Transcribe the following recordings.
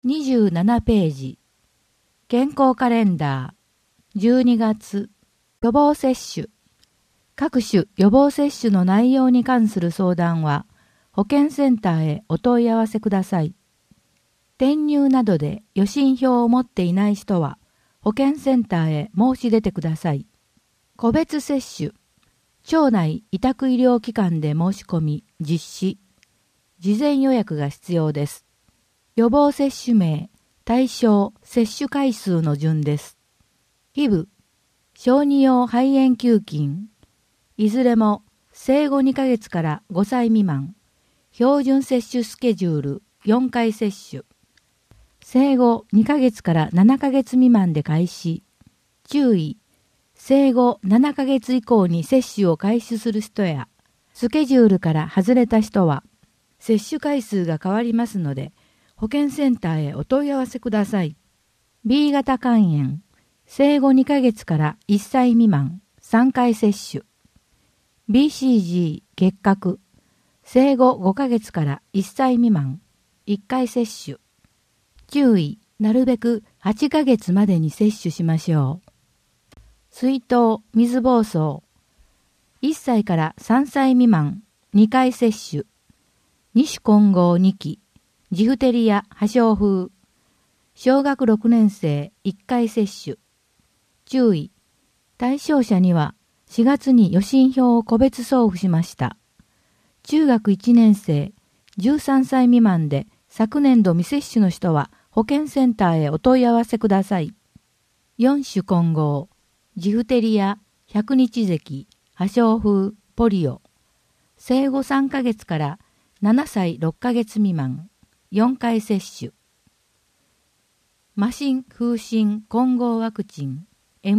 27ページ。健康カレンダー。12月。予防接種。各種予防接種の内容に関する相談は、保健センターへお問い合わせください。転入などで予診票を持っていない人は、保健センターへ申し出てください。個別接種。町内委託医療機関で申し込み、実施。事前予約が必要です。予防接種名、対象、接種回数の順です。皮膚、小児用肺炎球菌、いずれも生後2ヶ月から5歳未満、標準接種スケジュール4回接種、生後2ヶ月から7ヶ月未満で開始、注意、生後7ヶ月以降に接種を開始する人や、スケジュールから外れた人は、接種回数が変わりますので、保健センターへお問い合わせください。B 型肝炎、生後2ヶ月から1歳未満、3回接種。BCG 結核、生後5ヶ月から1歳未満、1回接種。注意、なるべく8ヶ月までに接種しましょう。水痘、水疱瘡、1歳から3歳未満、2回接種。二種混合2期、ジフテリア破傷風、小学6年生1回接種。注意、対象者には4月に予診票を個別送付しました。中学1年生、13歳未満で昨年度未接種の人は保健センターへお問い合わせください。4種混合、ジフテリア、百日咳、破傷風、ポリオ、生後3ヶ月から7歳6ヶ月未満、4回接種。麻疹風疹混合ワクチン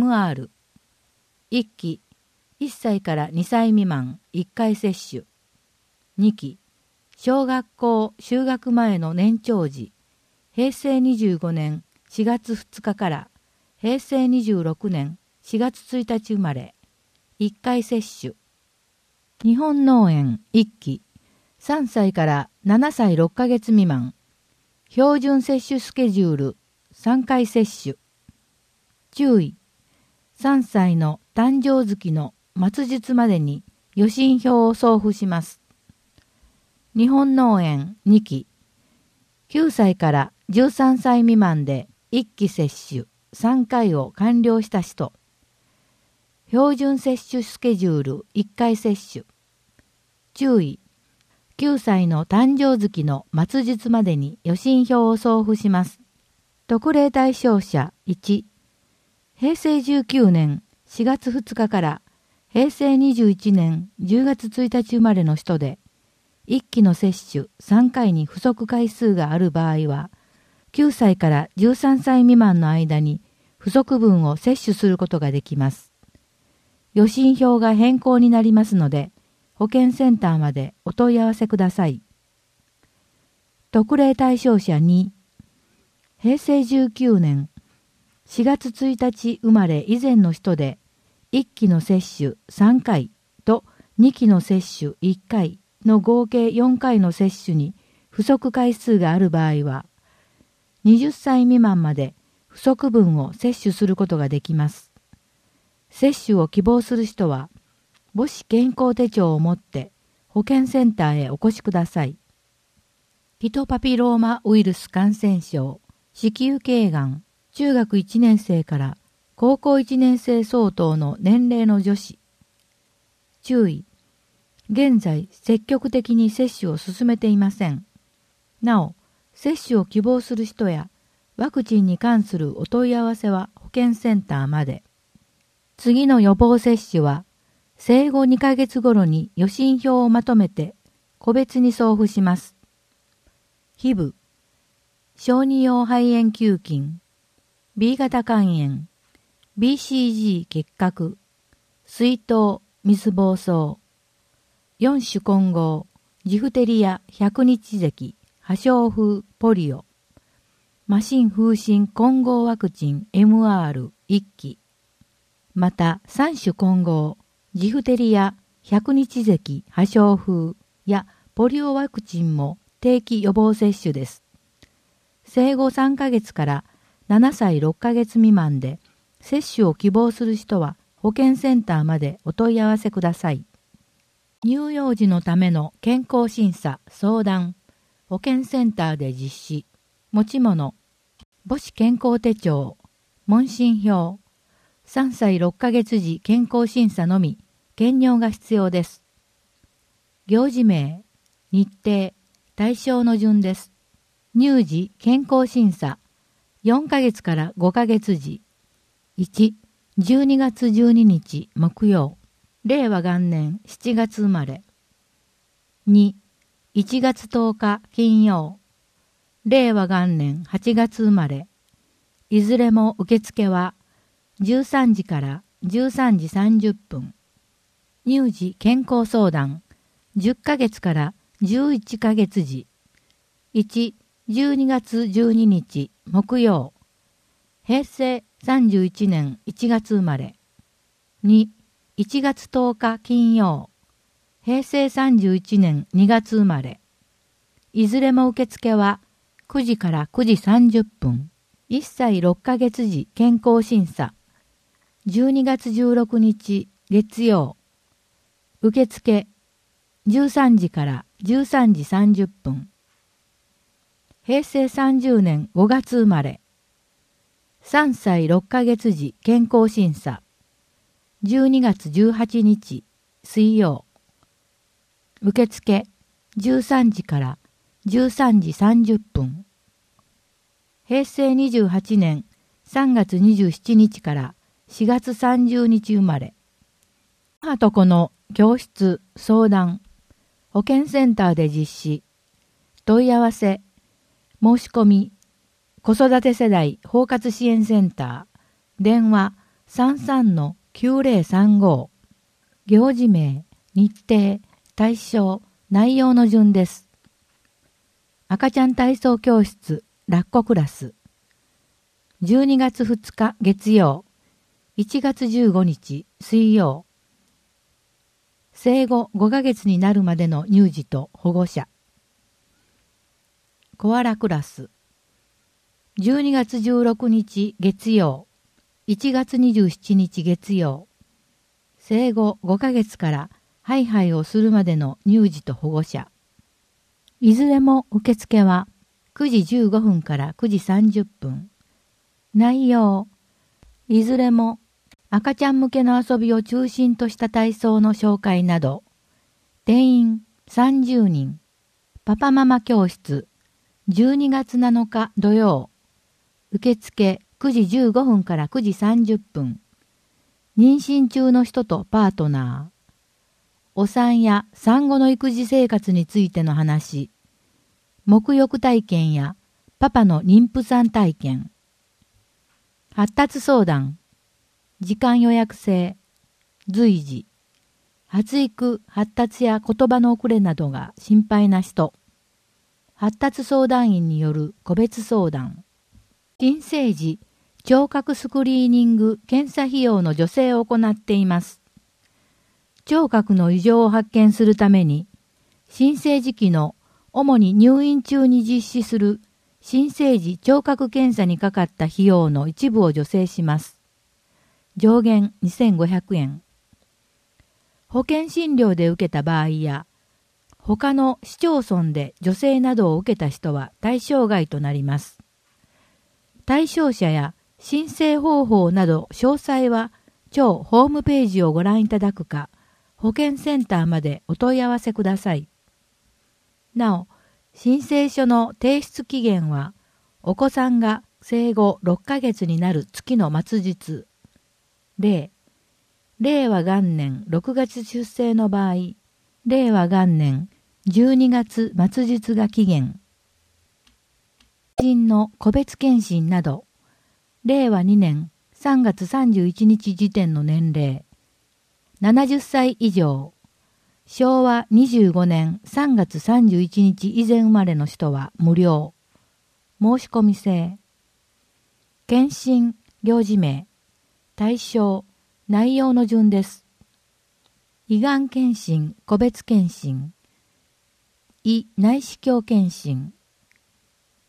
MR。1期、1歳から2歳未満1回接種。2期、小学校就学前の年長時、平成25年4月2日から平成26年4月1日生まれ、1回接種。日本脳炎1期、3歳から7歳6ヶ月未満、標準接種スケジュール3回接種。注意、3歳の誕生月の末日までに予診票を送付します。日本脳炎2期、9歳から13歳未満で1期接種3回を完了した人、標準接種スケジュール1回接種。注意、9歳の誕生月の末日までに予診票を送付します。特例対象者1、平成19年4月2日から平成21年10月1日生まれの人で、1期の接種3回に不足回数がある場合は、9歳から13歳未満の間に不足分を接種することができます。予診票が変更になりますので、保健センターまでお問い合わせください。特例対象者2、平成19年4月1日生まれ以前の人で、1期の接種3回と2期の接種1回の合計4回の接種に不足回数がある場合は、20歳未満まで不足分を接種することができます。接種を希望する人は、母子健康手帳を持って保健センターへお越しください。ヒトパピローマウイルス感染症、子宮頸がん、中学1年生から高校1年生相当の年齢の女子。注意、現在積極的に接種を進めていません。なお、接種を希望する人やワクチンに関するお問い合わせは保健センターまで。次の予防接種は、生後2ヶ月頃に予診票をまとめて個別に送付します。皮膚、小児用肺炎球菌、B 型肝炎、BCG 結核、水痘、水疱瘡、4種混合、ジフテリア、百日咳、破傷風、ポリオ、麻疹風疹混合ワクチン MR1 期、また3種混合、ジフテリア、百日咳、破傷風やポリオワクチンも定期予防接種です。 生後3ヶ月から7歳6ヶ月未満で接種を希望する人は保健センターまでお問い合わせください。乳幼児のための健康審査・相談、保健センターで実施、持ち物、母子健康手帳、問診票、3歳6ヶ月時健康審査のみ、検尿が必要です。行事名、日程、対象の順です。乳児健康審査、4ヶ月から5ヶ月時、1、12月12日木曜、令和元年7月生まれ。2、1月10日金曜、令和元年8月生まれ。いずれも受付は13時から13時30分。乳児健康相談、10ヶ月から11ヶ月時。1、12月12日木曜、平成31年1月生まれ。2、1月10日金曜、平成31年2月生まれ。いずれも受付は9時から9時30分。1歳6ヶ月時健康審査。12月16日月曜。受付13時から13時30分。平成30年5月生まれ。3歳6ヶ月時健康審査。12月18日水曜。受付13時から13時30分。平成28年3月27日から4月30日生まれ。母と子の教室相談、保健センターで実施。問い合わせ、申し込み、子育て世代包括支援センター、電話 33-9035。行事名、日程、対象、内容の順です。赤ちゃん体操教室、ラッコクラス。12月2日月曜、1月15日水曜。生後5ヶ月になるまでの乳児と保護者。コアラクラス。12月16日月曜、1月27日月曜。生後5ヶ月からハイハイをするまでの乳児と保護者。いずれも受付は9時15分から9時30分。内容。いずれも赤ちゃん向けの遊びを中心とした体操の紹介など。定員30人。パパママ教室。12月7日土曜。受付9時15分から9時30分。妊娠中の人とパートナー。お産や産後の育児生活についての話。沐浴体験やパパの妊婦さん体験。発達相談。時間予約制。随時。発育、発達や言葉の遅れなどが心配な人。発達相談員による個別相談。新生児、聴覚スクリーニング検査費用の助成を行っています。聴覚の異常を発見するために、新生児期の主に入院中に実施する新生児聴覚検査にかかった費用の一部を助成します。上限2500円。保険診療で受けた場合や、他の市町村で助成などを受けた人は対象外となります。対象者や申請方法など詳細は庁ホームページをご覧いただくか、保健センターまでお問い合わせください。なお、申請書の提出期限は、お子さんが生後6ヶ月になる月の末日。令和元年6月出生の場合、令和元年12月末日が期限。人の個別検診など、令和2年3月31日時点の年齢、70歳以上、昭和25年3月31日以前生まれの人は無料。申し込み制。検診、行事名、対象、内容の順です。胃がん検診、個別検診。胃内視鏡検診。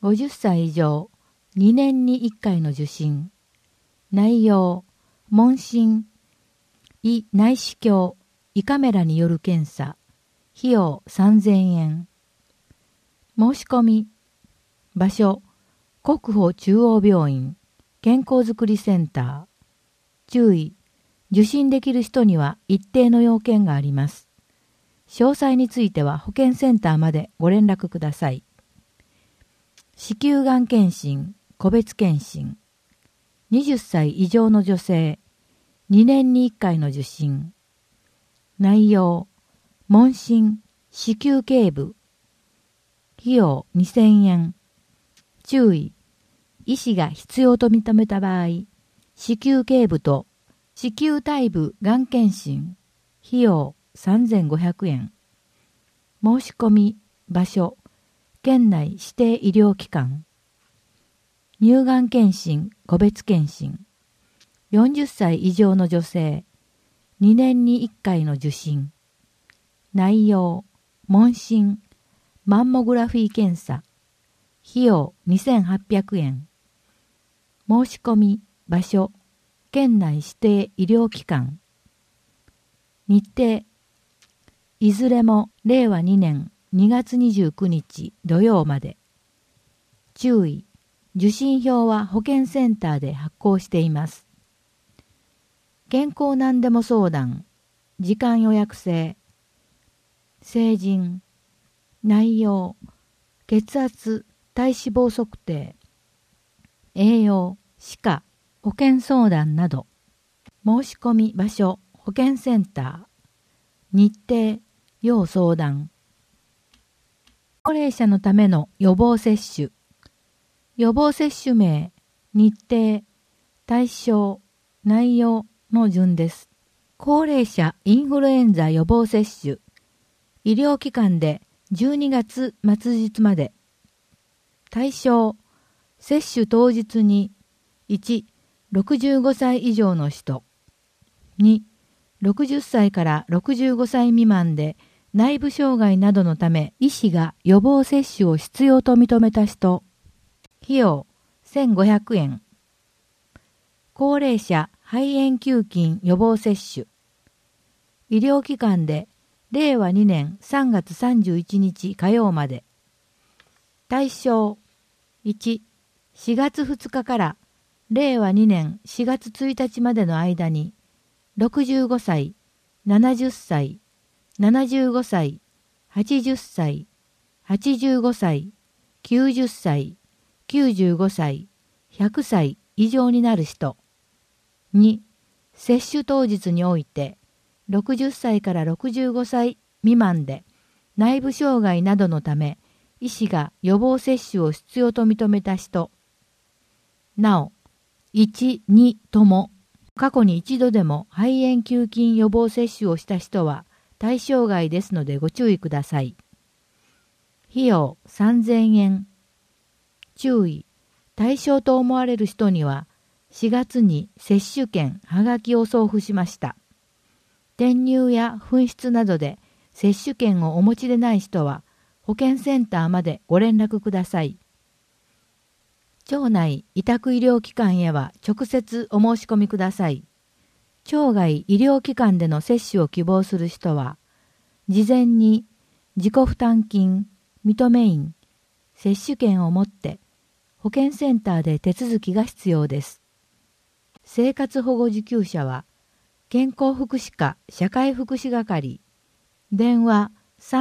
50歳以上、2年に1回の受診。内容、問診、胃内視鏡、胃カメラによる検査。費用3000円。申し込み。場所、国保中央病院、健康づくりセンター。注意、受診できる人には一定の要件があります。詳細については保健センターまでご連絡ください。子宮がん検診、個別検診。20歳以上の女性、2年に1回の受診。内容、問診、子宮頸部。費用2000円。注意、医師が必要と認めた場合、子宮頸部と子宮体部がん検診。費用3500円。申し込み、場所、県内指定医療機関。乳がん検診、個別検診。40歳以上の女性、2年に1回の受診。内容、問診、マンモグラフィー検査。費用2800円。申し込み、場所、県内指定医療機関。日程、いずれも令和2年2月29日土曜まで。注意、受診票は保健センターで発行しています。健康何でも相談、時間予約制。成人、内容、血圧、体脂肪測定、栄養、歯科、保健相談など。申し込み場所、保健センター。日程、要相談。高齢者のための予防接種。予防接種名、日程、対象、内容の順です。高齢者インフルエンザ予防接種。医療機関で12月末日まで。対象、接種当日に1、65歳以上の人。2、60歳から65歳未満で内部障害などのため医師が予防接種を必要と認めた人。費用1500円。高齢者肺炎球菌予防接種。医療機関で令和2年3月31日火曜まで。対象1、4月2日から令和2年4月1日までの間に65歳、70歳、75歳、80歳、85歳、90歳、95歳、100歳以上になる人。2、接種当日において60歳から65歳未満で内部障害などのため医師が予防接種を必要と認めた人。なお、1、2とも過去に一度でも肺炎球菌予防接種をした人は対象外ですのでご注意ください。費用3000円。注意、対象と思われる人には4月に接種券はがきを送付しました。転入や紛失などで接種券をお持ちでない人は保健センターまでご連絡ください。町内委託医療機関へは直接お申し込みください。町外医療機関での接種を希望する人は、事前に自己負担金、認め印、接種券を持って保健センターで手続きが必要です。生活保護受給者は、健康福祉課社会福祉係、電話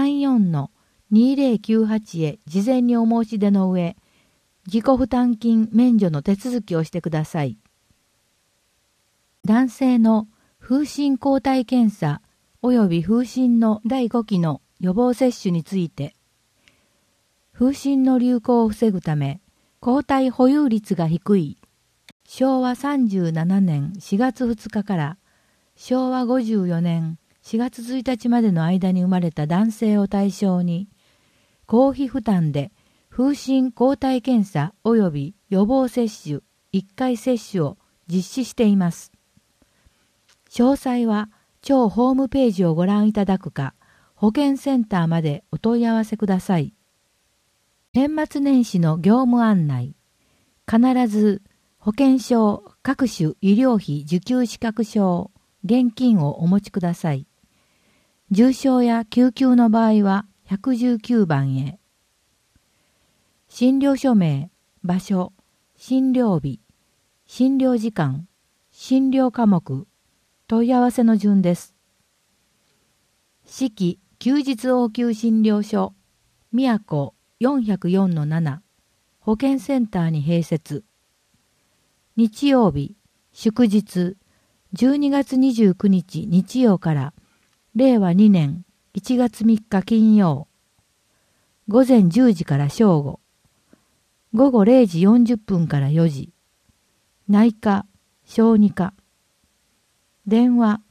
34-2098へ事前にお申し出の上、自己負担金免除の手続きをしてください。男性の風疹抗体検査及び風疹の第5期の予防接種について、風疹の流行を防ぐため、抗体保有率が低い昭和37年4月2日から昭和54年4月1日までの間に生まれた男性を対象に、公費負担で風疹抗体検査及び予防接種1回接種を実施しています。詳細は町ホームページをご覧いただくか、保健センターまでお問い合わせください。 年末年始の業務案内。必ず保険証、各種医療費受給資格証、現金をお持ちください。重症や救急の場合は119番へ。診療所名、場所、診療日、診療時間、診療科目、問い合わせの順です。四季休日応急診療所、宮古 404-7、保健センターに併設。日曜日、祝日、12月29日日曜から令和2年1月3日金曜、午前10時から正午、午後0時40分から4時、内科、小児科。電話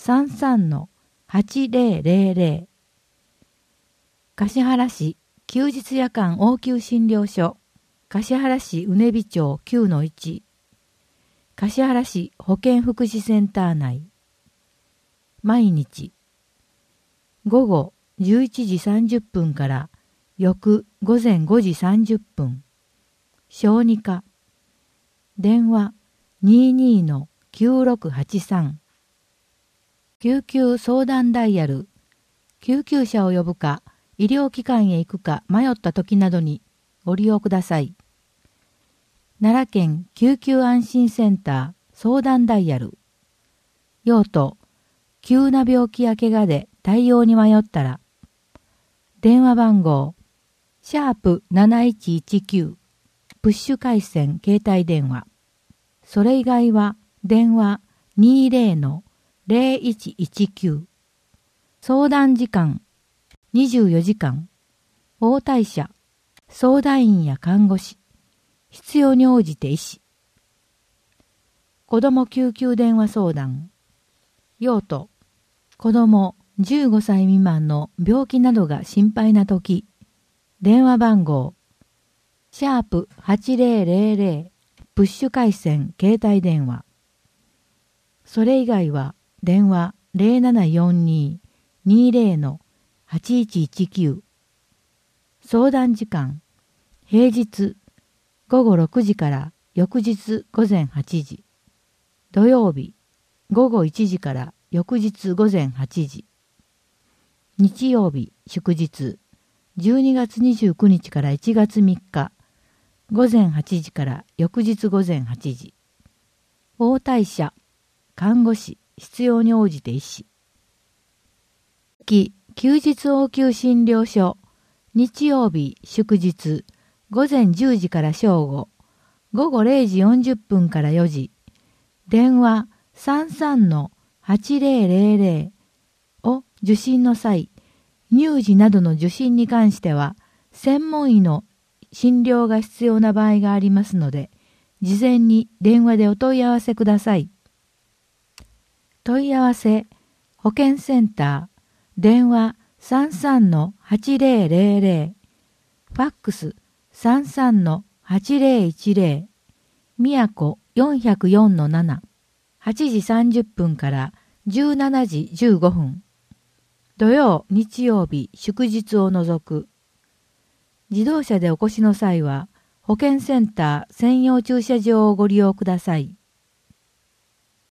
33-8000。橿原市休日夜間応急診療所、橿原市うねび町 9-1、橿原市保健福祉センター内。毎日、午後11時30分から翌午前5時30分、小児科。電話 22-9683。救急相談ダイヤル。救急車を呼ぶか、医療機関へ行くか迷った時などにご利用ください。奈良県救急安心センター相談ダイヤル。用途、急な病気や怪我で対応に迷ったら、電話番号、#7119、プッシュ回線携帯電話。それ以外は電話 20-0119。相談時間24時間。応対者、相談員や看護師、必要に応じて医師。子ども救急電話相談。用途、子ども15歳未満の病気などが心配なとき。電話番号、#8000、プッシュ回線携帯電話。それ以外は電話 0742-20-8119。相談時間、平日午後6時から翌日午前8時。土曜日午後1時から翌日午前8時。日曜日祝日12月29日から1月3日。午前8時から翌日午前8時。応対者、看護師、必要に応じて医師。休日応急診療所、日曜日祝日、午前10時から正午、午後0時40分から4時。電話 33-8000 を受診の際、乳児などの受診に関しては、専門医の診療が必要な場合がありますので、事前に電話でお問い合わせください。問い合わせ、保健センター、電話 33-8000、ファックス 33-8010、宮古 404-7、8時30分から17時15分。土曜、日曜日、祝日を除く。自動車でお越しの際は、保健センター専用駐車場をご利用ください。